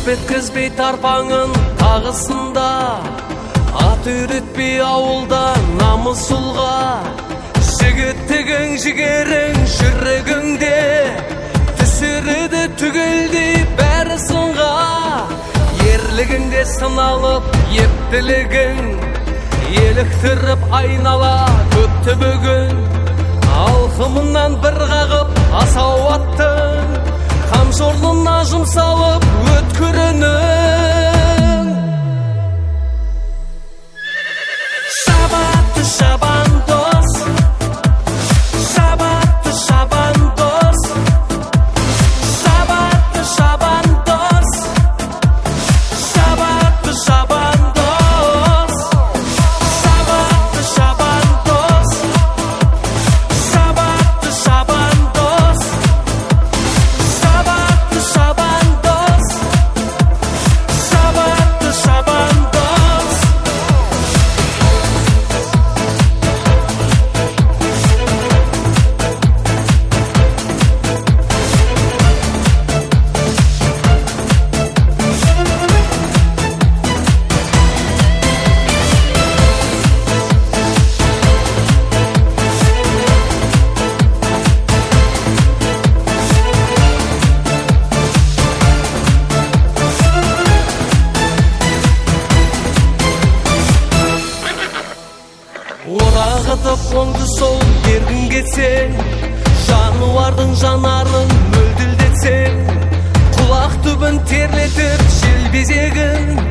Сырп еткізбей тарпаңын тағысында, ат үйретпей ауылда намыс ұлға. Жігіттігің жігерің жүрегіңде, түсіреді түгелдей бәрі сынға. Ерлігіңде сыналып ептілігің, еліктіріп айнала көпті бүгін. Алқымынан бір қағып асау аттың, қамшорлына жұмсалып өткірінің. Шабатты шабан дос, шабатты шабан дос, шабатты шабан дос, шабатты шабан дос, шабатты шабан дос, шабатты шабан дос, шабатты шабан дос, шабатты шабан дос. Орағытып оңды сол ергін кетсең, жануардың жанарын мөлділдетсең, құлақ түбін терлетіп желбезегін,